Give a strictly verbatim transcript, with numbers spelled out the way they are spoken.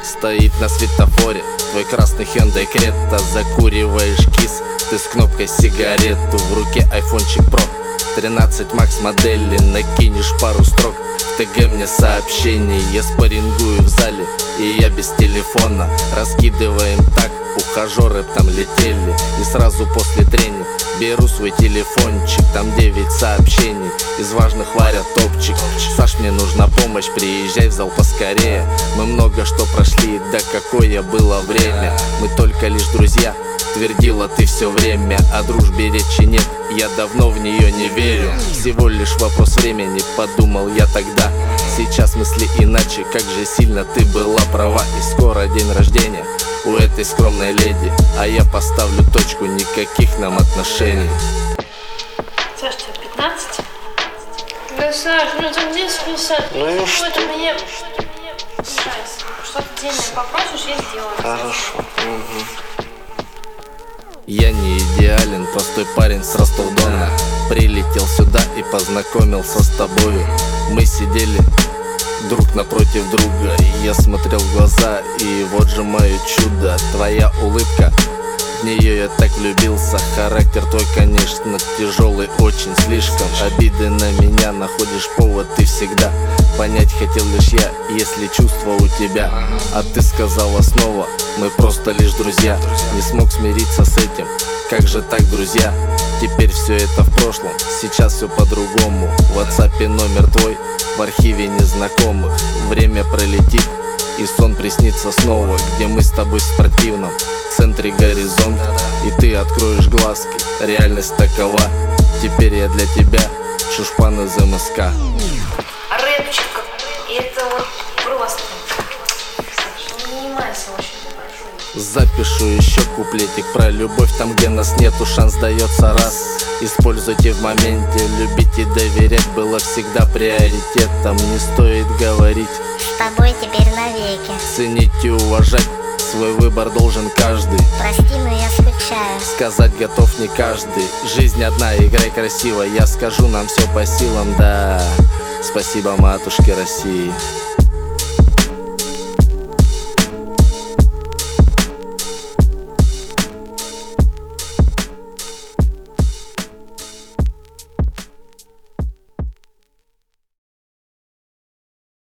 стоит на светофоре твой красный Hyundai Creta. Закуриваешь кис, ты с кнопкой сигарету, в руке айфончик про тринадцать макс модели. Накинешь пару строк в ТГ мне сообщений. Я спаррингую в зале, и я без телефона. Раскидываем так, ухажеры там летели. И сразу после тренинга беру свой телефончик, там девять сообщений, из важных варят топчик. Саш, мне нужна помощь, приезжай в зал поскорее. Мы много что прошли, да какое было время. Мы только лишь друзья, твердила ты все время. О дружбе речи нет, я давно в нее не верю. Всего лишь вопрос времени, подумал я тогда. Сейчас мысли иначе, как же сильно ты была права. И скоро день рождения у этой скромной леди, а я поставлю точку, никаких нам отношений. Саш, тебе пятнадцать? Да, Саш, ну там десять пятьдесят. Ну и что? Это мне нравится. Что-то дельное попросишь, я сделаю. Хорошо. Угу. Я не идеален, простой парень с Ростов-Дона. Прилетел сюда и познакомился с тобою. Мы сидели друг напротив друга, и я смотрел в глаза, и вот же мое чудо, твоя улыбка. В нее я так влюбился. Характер твой, конечно, тяжелый, очень слишком. Обиды на меня, находишь повод ты всегда. Понять хотел лишь я, если чувства у тебя. А ты сказала снова, мы просто лишь друзья. Не смог смириться с этим, как же так, друзья? Теперь все это в прошлом, сейчас все по-другому. В WhatsApp номер твой, в архиве незнакомых. Время пролетит, и сон приснится снова, где мы с тобой в спортивном центре горизонт. И ты откроешь глазки, реальность такова. Теперь я для тебя Чушпан из МСК. Рэпчик, это вот просто. Не занимайся очень, прошу. Запишу еще куплетик про любовь, там где нас нету, шанс дается раз. Используйте в моменте, любить и доверять было всегда приоритетом. Не стоит говорить с тобой теперь навеки. Ценить и уважать свой выбор должен каждый. Прости, но я скучаю. Сказать готов не каждый. Жизнь одна, играй красиво. Я скажу, нам все по силам, да. Спасибо, матушке России.